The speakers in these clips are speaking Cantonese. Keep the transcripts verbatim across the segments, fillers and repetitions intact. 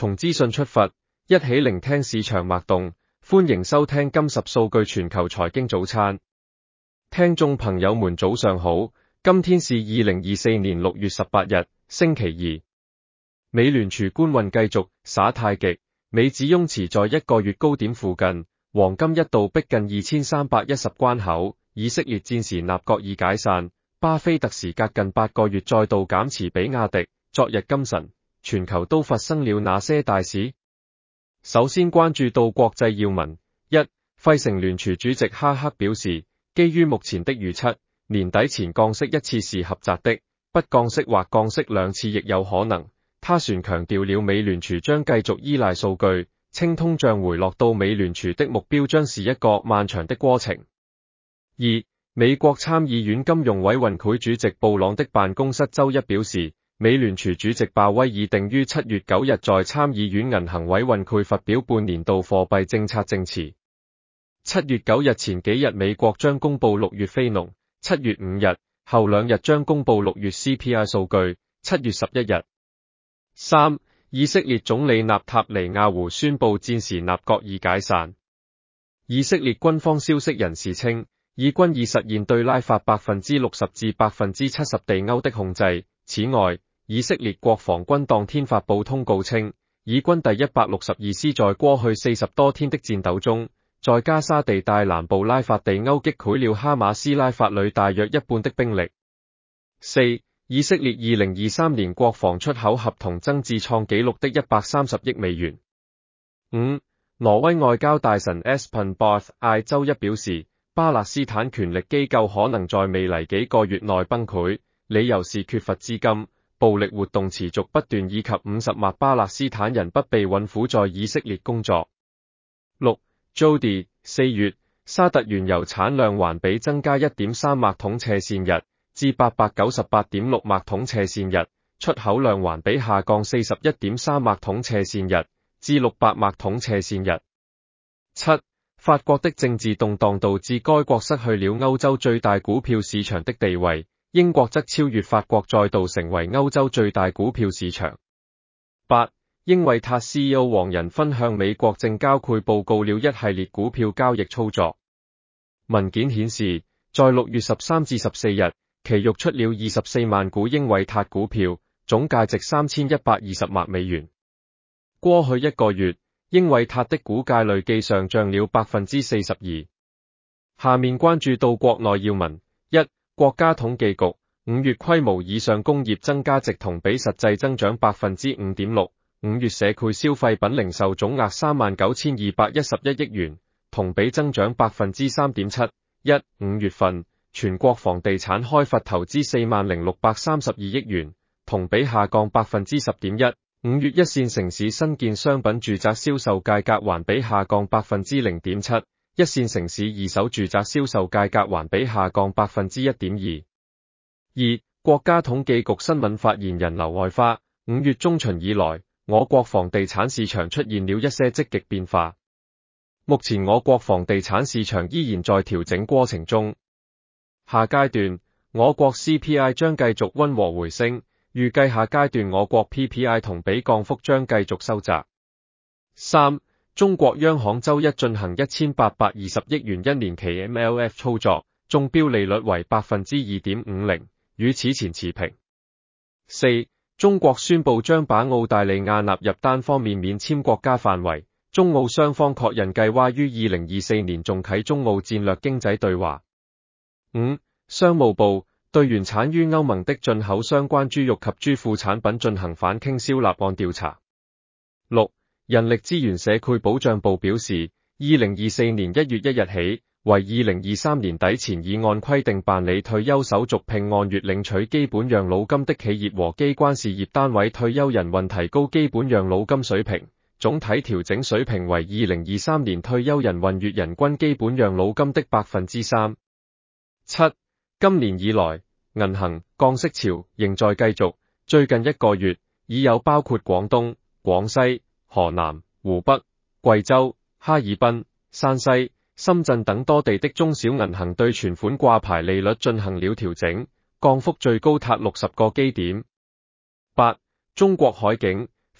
從資訊出發，一起聆聽市場脈動。歡迎收聽今十數據全球財經早餐。聽眾朋友們早上好，今天是二零二四年六月十八日，星期二。美聯儲官運繼續耍太極，美指雍持在一個月高點附近，黃金一度逼近二千三百一十關口。以色列戰時納各爾解散，巴菲特時隔近八個月再度減持比亞迪。昨日今晨，全球都發生了哪些大事？首先關注到國際要聞。一、費城聯儲主席哈克表示，基於目前的預測，年底前降息一次是狹窄的，不降息或降息兩次亦有可能。他旋強調了美聯儲將繼續依賴數據，稱通脹回落到美聯儲的目標將是一個漫長的過程。二、美國參議院金融委員會主席布朗的辦公室周一表示，美聯儲主席鮑威爾定於七月九日在參議院銀行委員會發表半年度貨幣政策證詞。七月九日前幾日美國將公布六月非農，七月五日，後兩日將公布六月 C P I 數據，七月十一日。三、以色列總理納塔尼亞胡宣布戰時納各爾解散。以色列軍方消息人士稱，以軍已實現對拉法百分之六十至百分之七十地歐的控制。此外，以色列國防軍當天發布通告稱，以軍第一百六十二師在過去四十多天的戰鬥中，在加沙地帶南部拉法地歐擊潰了哈馬斯拉法裏大約一半的兵力。四、以色列二零二三年國防出口合同增至創紀錄的一百三十億美元。五、挪威外交大臣 Espen Barth Eide 周一表示，巴勒斯坦權力機構可能在未來幾個月內崩潰，理由是缺乏資金、暴力活動持續不斷以及五十萬巴勒斯坦人不被允許在以色列工作。六、Jody 四月，沙特原油產量環比增加 一點三萬桶斜線日，至八百九十八點六萬桶斜線日，出口量環比下降 四十一點三萬桶斜線日，至六百萬桶斜線日。七、法國的政治動盪導致該國失去了歐洲最大股票市場的地位，英國則超越法國再度成為歐洲最大股票市場。八、英偉達 C E O 黃仁勳向美國證交會報告了一系列股票交易操作。文件顯示，在六月十三至十四日，其肉出了二十四萬股英偉達股票，總價值三千一百二十萬美元。過去一個月，英偉達的股價累計上漲了百分之四十二。下面關注到國內要聞。一、國家統計局五月規模以上工業增加值同比實際增長百分之五點六。五月社區消費品零售總額三萬九千二百一十一億元，同比增長百分之三點七。一、五月份全國房地產開發投資四萬零六百三十二億元，同比下降百分之十點一。五月一線城市新建商品住宅銷售價格環比下降百分之零點七，一線城市二手住宅銷售價格環比下降百分之一點二。二、國家統計局新聞發言人劉愛花，五月中旬以來，我國房地產市場出現了一些積極變化。目前我國房地產市場依然在調整過程中，下階段我國 C P I 將繼續溫和回升。預計下階段我國 P P I 同比降幅將繼續收窄。三、中國央行周一進行一千八百二十億元一年期 M L F 操作，中標利率為百分之二點五零，與此前持平。四、中國宣布將把澳大利亞納入單方面免簽國家範圍，中澳雙方確認計劃於二零二四年重啟中澳戰略經濟對話。五、商務部對原產於歐盟的進口相關豬肉及豬副產品進行反傾銷立案調查。六、人力資源社會保障部表示，二零二四年一月一日起，為二零二三年底前已按規定辦理退休手續並按月領取基本養老金的企業和機關事業單位退休人員提高基本養老金水平，總體調整水平為二零二三年退休人員月人均基本養老金的百分之三。七、今年以來，銀行降息潮仍在繼續。最近一個月，已有包括廣東、廣西、河南、湖北、貴州、哈爾濱、山西、深圳等多地的中小銀行對存款掛牌利率進行了調整，降幅最高達六十個基點。八、中國海警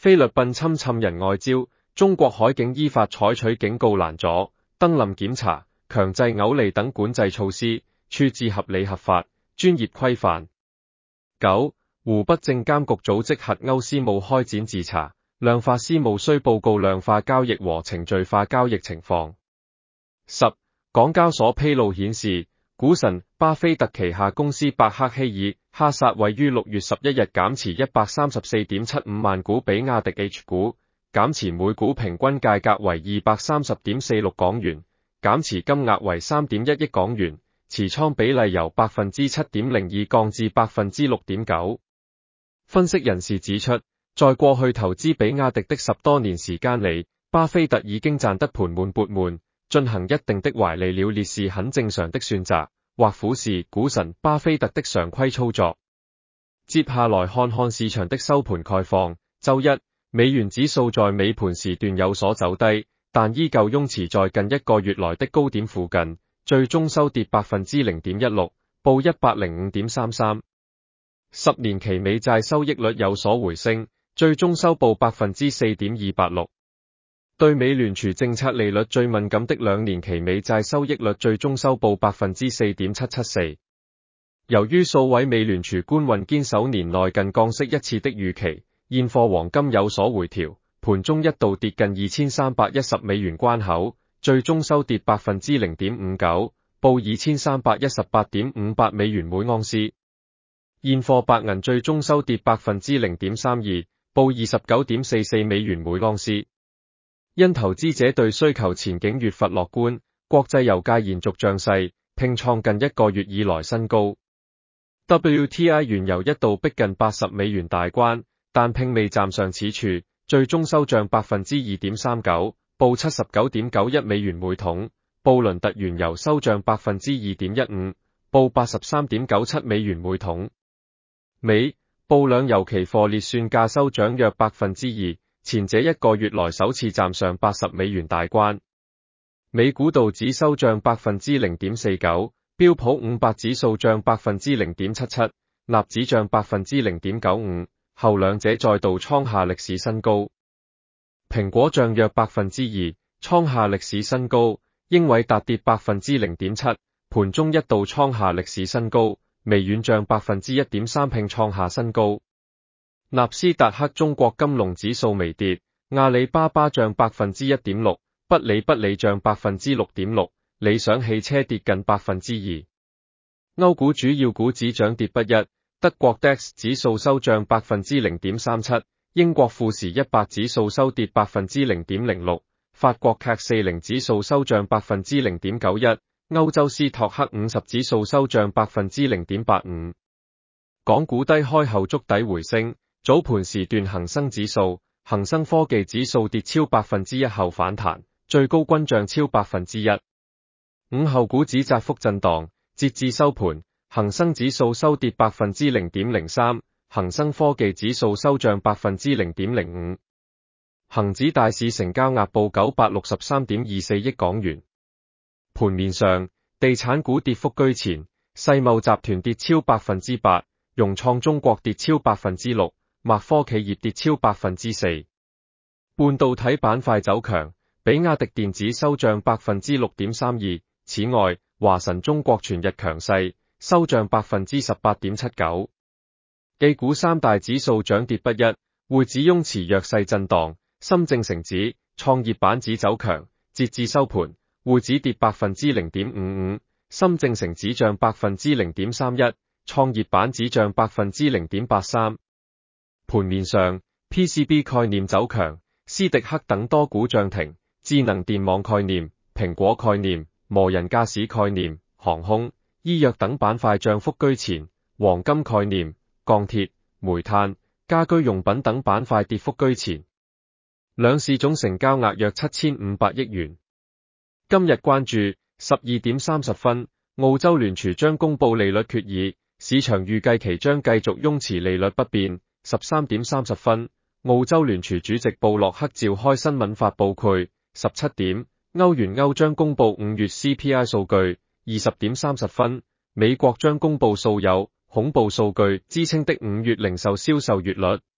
菲律賓侵侵人外礁，中國海警依法採取警告攔阻、登臨檢查、強制驅離等管制措施，處置合理合法、專業規範。九、湖北證監局組織核歐私募開展自查，量化私募須報告量化交易和程序化交易情況。十、港交所披露顯示，股神巴菲特旗下公司伯克希爾哈薩位於六月十一日減持一百三十四點七五萬股比亞迪 H 股，減持每股平均價格為二百三十點四六港元，減持金額為三點一億港元，持倉比例由百分之七點零二降至百分之六點九。分析人士指出，在過去投資比亞迪的十多年時間裏，巴菲特已經賺得盆滿缽滿，進行一定的懷利了列是很正常的選擇，或俯視股神巴菲特的常規操作。接下來看看市場的收盤概況。周一，美元指數在尾盤時段有所走低，但依舊擁持在近一個月來的高點附近，最終收跌百分之零點一六，報一百零五點三三。十年期美債收益率有所回升，最終收報百分之四點二八六。對美聯儲政策利率最敏感的兩年期美債收益率最終收報百分之四點七七四。由於數位美聯儲官員堅守年內近降息一次的預期，現貨黃金有所回調，盤中一度跌近二千三百一十美元關口，最終收跌百分之零點五九，報二千三百一十八點五八美元每盎司。現貨白銀最終收跌百分之零點三二，報二十九點四四美元每盎司。因投資者對需求前景越發樂觀，國際油價延續漲勢，拼創近一個月以來新高。W T I 原油一度逼近八十美元大關，但拼未站上此處，最終收漲百分之二點三九，報七十九點九一美元每桶。布倫特原油收漲百分之二點一五，報八十三點九七美元每桶。美、布兩油期貨列算價收漲約百分之二，前者一個月來首次站上八十美元大關。美股道指收漲百分之零點四九，標普五百指數漲百分之零點七七，納指漲百分之零點九五，後兩者再度創下歷史新高。蘋果漲約百分之二，創下歷史新高。英偉達跌百分之零點七，盤中一度創下歷史新高。微軟漲百分之一點三，並創下新高。納斯達克中國金龍指數微跌，阿里巴巴漲百分之一點六，不理不理漲百分之六點六，理想汽車跌近百分之二。歐股主要股指漲跌不一，德國 D A X 指數收漲百分之零點三七，英國富時一百指數收跌百分之零點零六，法國 C A C 四十指數收漲百分之零點九一。歐洲斯托克五十指數收漲百分之零點八五。港股低開後築底回升，早盤時段恒生指數、恒生科技指數跌超百分之一後反彈，最高均漲超百分之一。午後股指窄幅震盪，截至收盤，恒生指數收跌百分之零點零三，恒生科技指數收漲百分之零點零五。恒指大市成交額報九百六十三點二四億港元。盤面上，地產股跌幅居前，世茂集團跌超百分之八，融創中國跌超百分之六，默科企業跌超百分之四。半導體板塊走強，比亞迪電子收漲百分之六點三二。此外，華晨中國全日強勢，收漲百分之十八點七九。A股三大指數漲跌不一，匯指雍持弱勢震盪，深證成指、創業板指走強，截至收盤。匯指跌百分之零點五五，深證成指漲百分之零點三一，創業板指漲百分之零點八三。盤面上 ，P C B 概念走強，斯迪克等多股漲停，智能電網概念、蘋果概念、無人駕駛概念、航空、醫藥等板塊漲幅居前，黃金概念、鋼鐵、煤炭、家居用品等板塊跌幅居前。兩市總成交額約七千五百億元。今日關注十二點三十分，澳洲聯儲將公布利率決議，市場預計其將繼續擁持利率不變。十三點三十分，澳洲聯儲主席布洛克召開新聞發佈會。十七點，歐元歐將公布五月 C P I 數據。二十點三十分，美國將公布素有恐怖數據之稱的五月零售銷售月率。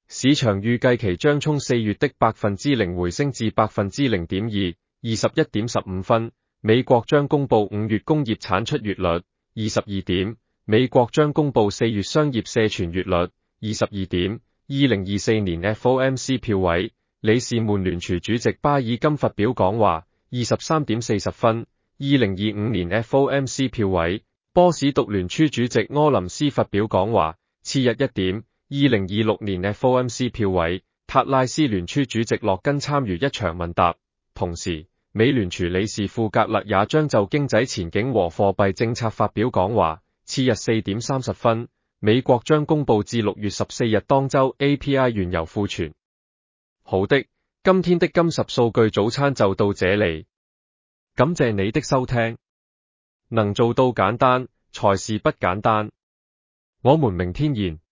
市場預計其將從四月的百分之零回升至百分之零點二，二十一點十五分。美國將公布五月工業產出月率，二十二點。美國將公布四月商業社存月率，二十二點。二零二四年 F O M C 票位，理事滿聯儲主席巴爾金發表講話，二十三點四十分。二零二五年 F O M C 票位，波士頓聯儲主席柯林斯發表講話，次日一點。二零二六年 F O M C 票位，塔拉斯聯儲主席洛根參與一場問答。同時，美聯儲理事庫格勒也將就經濟前景和貨幣政策發表講話。次日四點三十分，美國將公布至六月十四日當周 A P I 原油庫存。好的，今天的金十數據早餐就到這裡，感謝你的收聽。能做到簡單，才是不簡單。我們明天見。